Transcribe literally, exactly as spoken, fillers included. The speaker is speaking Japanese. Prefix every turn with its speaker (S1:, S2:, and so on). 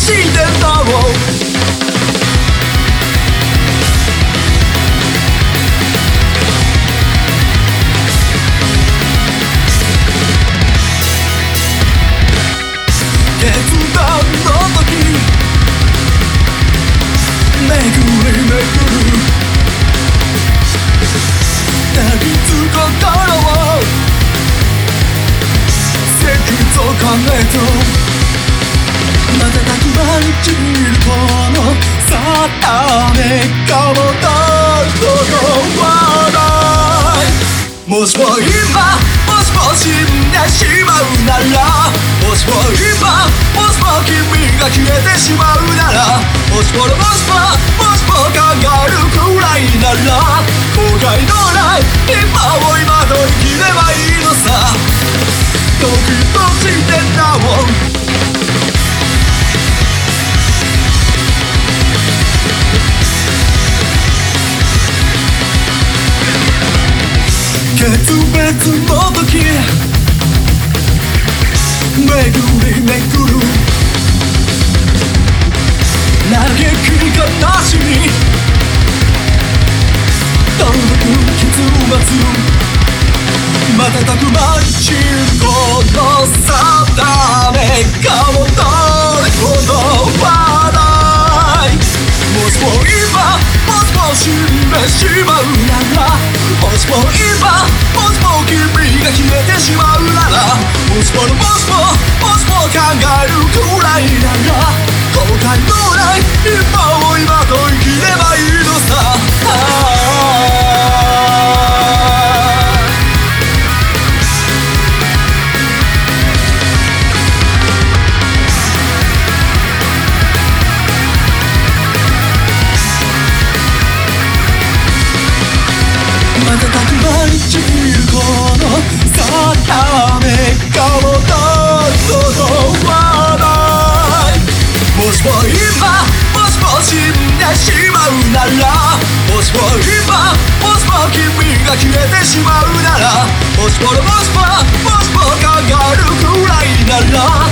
S1: してたを決断の時めぐりめぐる抱きつく心をせきつかめと瞬く間に散るこの定めがもととわないもしも今もしも死んでしまうならもしも今もしも君が消えてしまうならもしももしももしも考えるくらいなら後悔のない今を今と生きればいいのさドキドキしてなお決別の時めぐりめぐる嘆き悲しみ届く結末瞬く間に散るこの定めが戻ることはないもしも今もしも死んでしまうならもしも今もしも君が消えてしまうならもしももしももしも考えるくらいなら後悔のない今を今と生きればいいのさ瞬く間に散るこの定めがもととわないもしも今もしも死んでしまうならもしも今もしも君が消えてしまうならもしももしももしも考えるくらいなら